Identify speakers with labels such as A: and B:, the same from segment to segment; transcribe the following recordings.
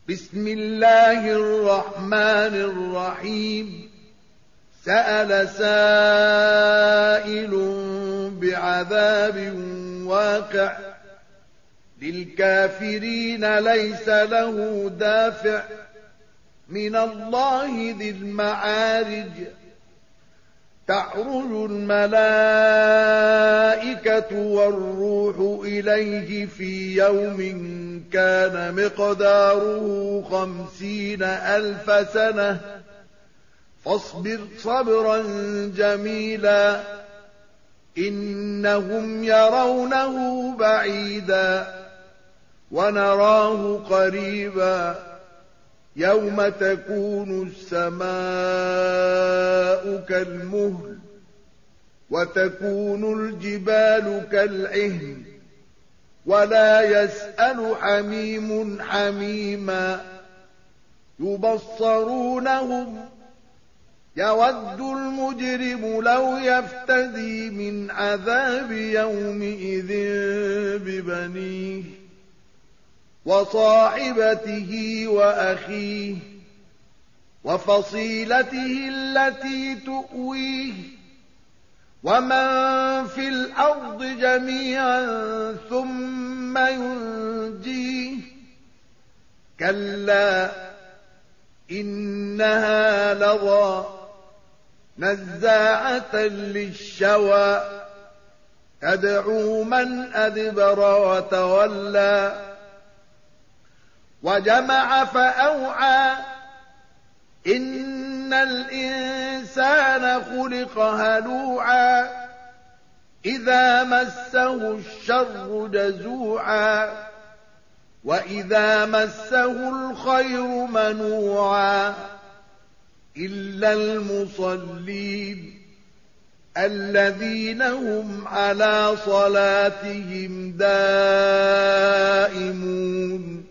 A: بسم الله الرحمن الرحيم سأل سائل بعذاب واقع للكافرين ليس له دافع من الله ذي المعارج تعرج الملائكة والروح إليه في يوم كان مقداره 50,000 سنة فاصبر صبرا جميلا إنهم يرونه بعيدا ونراه قريبا يوم تكون السماء كالمهل وتكون الجبال كالعهن ولا يسأل حميم حميما يبصرونهم يود المجرم لو يفتدي من عذاب يومئذ ببنيه وصاحبته وأخيه وفصيلته التي تؤويه ومن في الأرض جميعا ثم ينجيه كلا إنها لظى نزاعة للشوى تدعو من أدبر وتولى وجمع فأوعى إن الإنسان خلق هلوعا إذا مسه الشر جزوعا وإذا مسه الخير منوعا إلا المصلين الذين هم على صلاتهم دائمون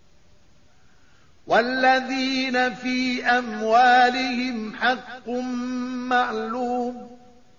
A: والذين في أموالهم حق معلوم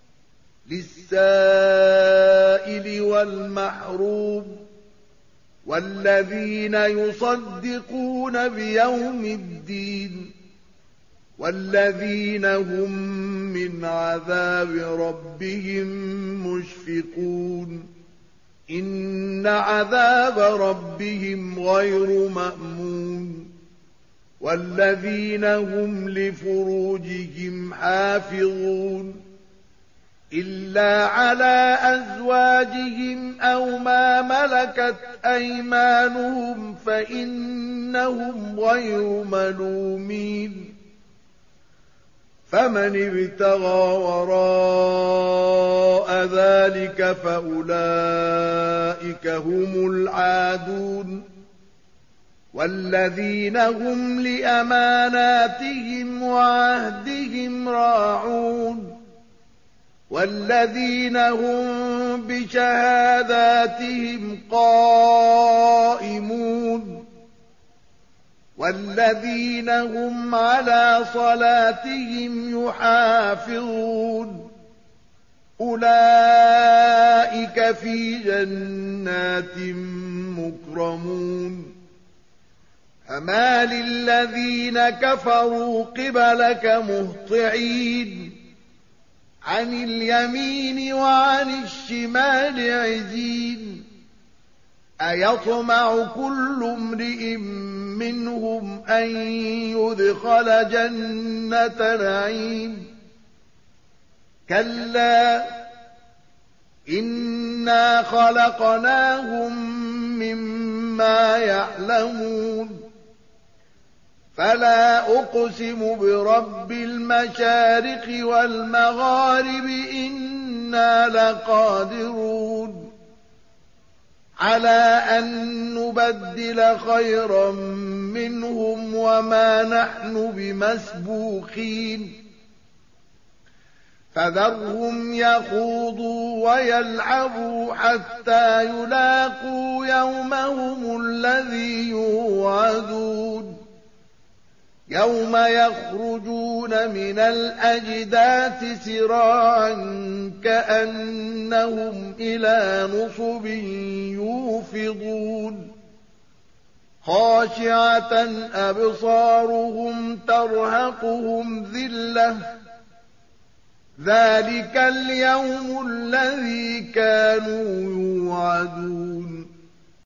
A: للسائل والمحروم والذين يصدقون بيوم الدين والذين هم من عذاب ربهم مشفقون إن عذاب ربهم غير مأمون والذين هم لفروجهم حافظون إلا على أزواجهم أو ما ملكت أيمانهم فإنهم غير ملومين فمن ابتغى وراء ذلك فأولئك هم العادون والذين هم لأماناتهم وعهدهم راعون والذين هم بشهاداتهم قائمون والذين هم على صلاتهم يحافظون أولئك في جنات مكرمون فما للذين كفروا قبلك مهطعين عن اليمين وعن الشمال عزين أيطمع كل امرئ منهم أن يدخل جنة نعيم كلا إنا خلقناهم مما يعلمون فلا أقسم برب المشارق والمغارب إنا لقادرون على أن نبدل خيرا منهم وما نحن بمسبوقين فذرهم يخوضوا ويلعبوا حتى يلاقوا يومهم الذي يوعدون يوم يخرجون من الأجداث سراعا كأنهم إلى نصب يوفضون خاشعة أبصارهم ترهقهم ذلة ذلك اليوم الذي كانوا يوعدون